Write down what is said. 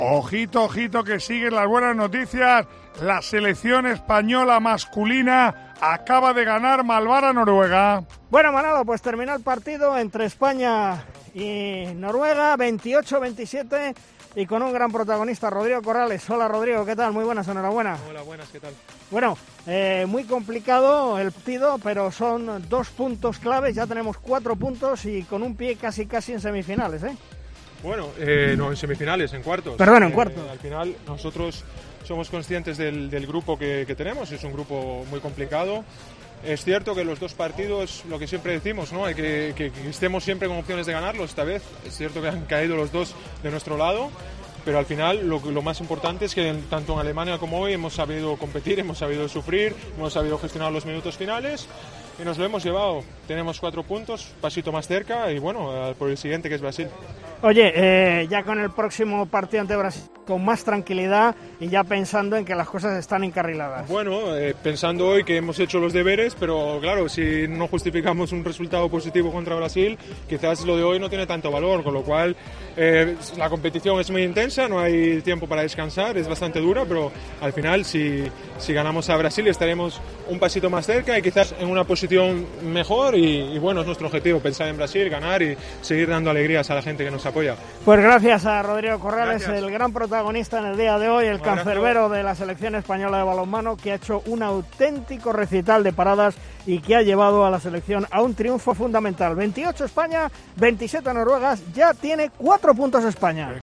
Ojito, ojito, que siguen las buenas noticias. La selección española masculina acaba de ganar Malvar a Noruega. Bueno, Manolo, pues terminó el partido entre España y Noruega, 28-27, y con un gran protagonista, Rodrigo Corrales. Hola, Rodrigo, ¿qué tal? Muy buenas, enhorabuena. Hola, buenas, ¿qué tal? Bueno, muy complicado el partido, pero son 2 puntos claves, ya tenemos 4 puntos y con un pie casi en semifinales, ¿eh? Bueno, no en semifinales, en cuartos. Perdón, en cuartos. Al final nosotros somos conscientes del grupo que tenemos, es un grupo muy complicado. Es cierto que los 2 partidos, lo que siempre decimos, ¿no? Hay que estemos siempre con opciones de ganarlos. Esta vez es cierto que han caído los 2 de nuestro lado, pero al final lo más importante es que tanto en Alemania como hoy hemos sabido competir, hemos sabido sufrir, hemos sabido gestionar los minutos finales y nos lo hemos llevado. Tenemos 4 puntos, pasito más cerca y bueno, por el siguiente, que es Brasil. Oye, ya con el próximo partido ante Brasil, con más tranquilidad y ya pensando en que las cosas están encarriladas. Bueno, pensando hoy que hemos hecho los deberes, pero claro, si no justificamos un resultado positivo contra Brasil, quizás lo de hoy no tiene tanto valor, con lo cual la competición es muy intensa, no hay tiempo para descansar, es bastante dura, pero al final si ganamos a Brasil estaremos un pasito más cerca y quizás en una posición mejor y bueno, es nuestro objetivo, pensar en Brasil, ganar y seguir dando alegrías a la gente que nos apoya. Pues gracias a Rodrigo Corrales, gracias. El gran protagonista en el día de hoy, el cancerbero de la selección española de balonmano, que ha hecho un auténtico recital de paradas y que ha llevado a la selección a un triunfo fundamental. 28 España, 27 Noruegas, ya tiene 4 puntos España.